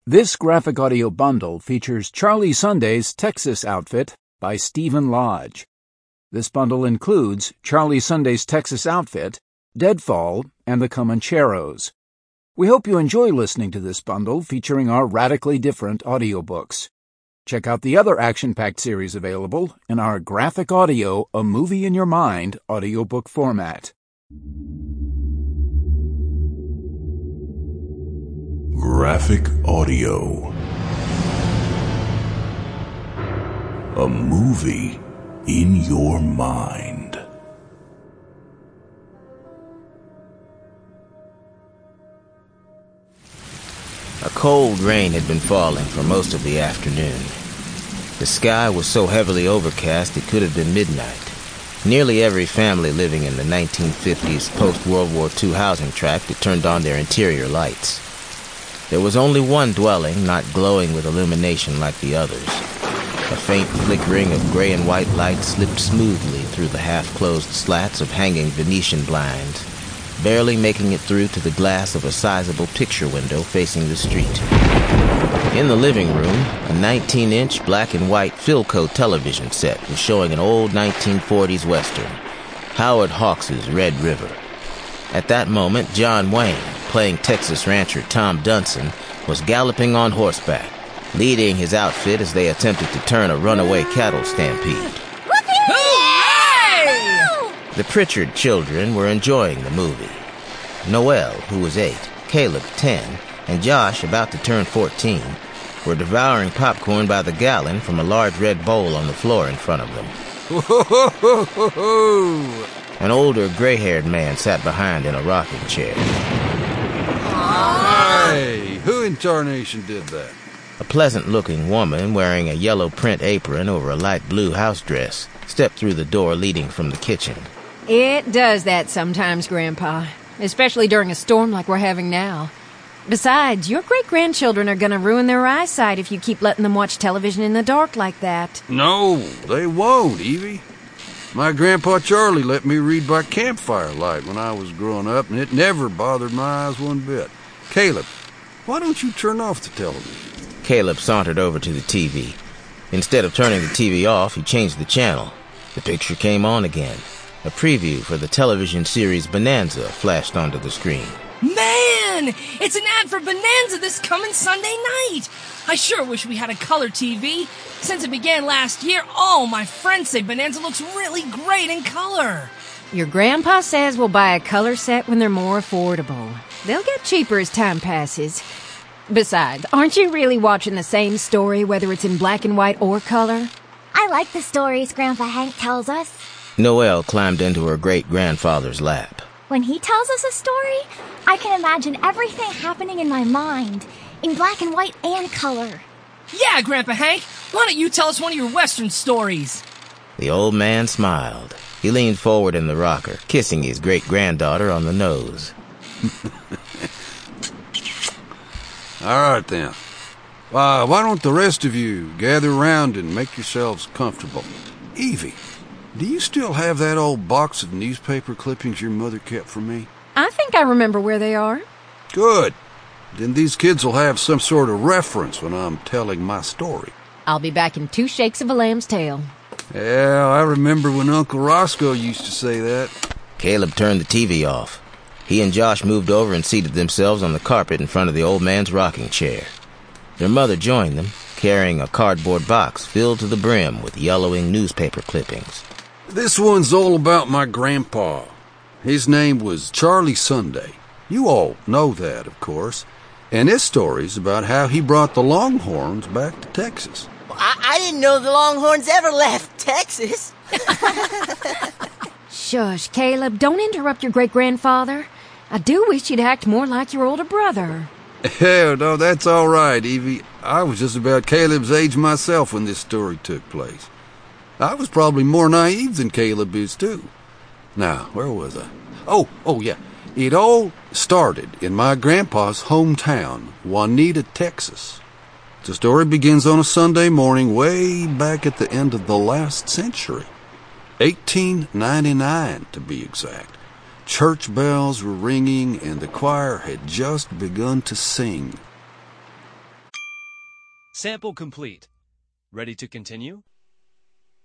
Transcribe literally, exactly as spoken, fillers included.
This graphic audio bundle features Charlie Sunday's Texas Outfit by Stephen Lodge. This bundle includes Charlie Sunday's Texas Outfit, Deadfall, and the Comancheros. We hope you enjoy listening to this bundle featuring our radically different audiobooks. Check out the other action-packed series available in our graphic audio A Movie in Your Mind audiobook format. Graphic audio. A movie in your mind. A cold rain had been falling for most of the afternoon. The sky was so heavily overcast it could have been midnight. Nearly every family living in the nineteen fifties post-World War Two housing tract had turned on their interior lights. There was only one dwelling not glowing with illumination like the others. A faint flickering of gray and white light slipped smoothly through the half-closed slats of hanging Venetian blinds, barely making it through to the glass of a sizable picture window facing the street. In the living room, a nineteen-inch black-and-white Philco television set was showing an old nineteen forties Western, Howard Hawks' Red River. At that moment, John Wayne, playing Texas rancher Tom Dunson, was galloping on horseback, leading his outfit as they attempted to turn a runaway cattle stampede. Hooray! The Pritchard children were enjoying the movie. Noel, who was eight, Caleb, ten, and Josh, about to turn fourteen, were devouring popcorn by the gallon from a large red bowl on the floor in front of them. An older, gray-haired man sat behind in a rocking chair. Hey, who in tarnation did that? A pleasant-looking woman wearing a yellow print apron over a light blue house dress stepped through the door leading from the kitchen. It does that sometimes, Grandpa, especially during a storm like we're having now. Besides, your great-grandchildren are going to ruin their eyesight if you keep letting them watch television in the dark like that. No, they won't, Evie. My Grandpa Charlie let me read by campfire light when I was growing up, and it never bothered my eyes one bit. Caleb, why don't you turn off the television? Caleb sauntered over to the T V. Instead of turning the T V off, he changed the channel. The picture came on again. A preview for the television series Bonanza flashed onto the screen. Man! It's an ad for Bonanza this coming Sunday night! I sure wish we had a color T V. Since it began last year, all my friends say Bonanza looks really great in color. Your grandpa says we'll buy a color set when they're more affordable. They'll get cheaper as time passes. Besides, aren't you really watching the same story, whether it's in black and white or color? I like the stories Grandpa Hank tells us. Noelle climbed into her great-grandfather's lap. When he tells us a story, I can imagine everything happening in my mind, in black and white and color. Yeah, Grandpa Hank, why don't you tell us one of your Western stories? The old man smiled. He leaned forward in the rocker, kissing his great-granddaughter on the nose. All right, then. Uh, why don't the rest of you gather around and make yourselves comfortable? Evie, do you still have that old box of newspaper clippings your mother kept for me? I think I remember where they are. Good. Then these kids will have some sort of reference when I'm telling my story. I'll be back in two shakes of a lamb's tail. Yeah, I remember when Uncle Roscoe used to say that. Caleb turned the T V off. He and Josh moved over and seated themselves on the carpet in front of the old man's rocking chair. Their mother joined them, carrying a cardboard box filled to the brim with yellowing newspaper clippings. This one's all about my grandpa. His name was Charlie Sunday. You all know that, of course. And this story's about how he brought the Longhorns back to Texas. I, I didn't know the Longhorns ever left Texas. Shush, Caleb, don't interrupt your great-grandfather. I do wish you'd act more like your older brother. Hell, no, that's all right, Evie. I was just about Caleb's age myself when this story took place. I was probably more naive than Caleb is, too. Now, where was I? Oh, oh, yeah. It all started in my grandpa's hometown, Juanita, Texas. The story begins on a Sunday morning way back at the end of the last century. eighteen ninety-nine, to be exact. Church bells were ringing and the choir had just begun to sing. Sample complete. Ready to continue?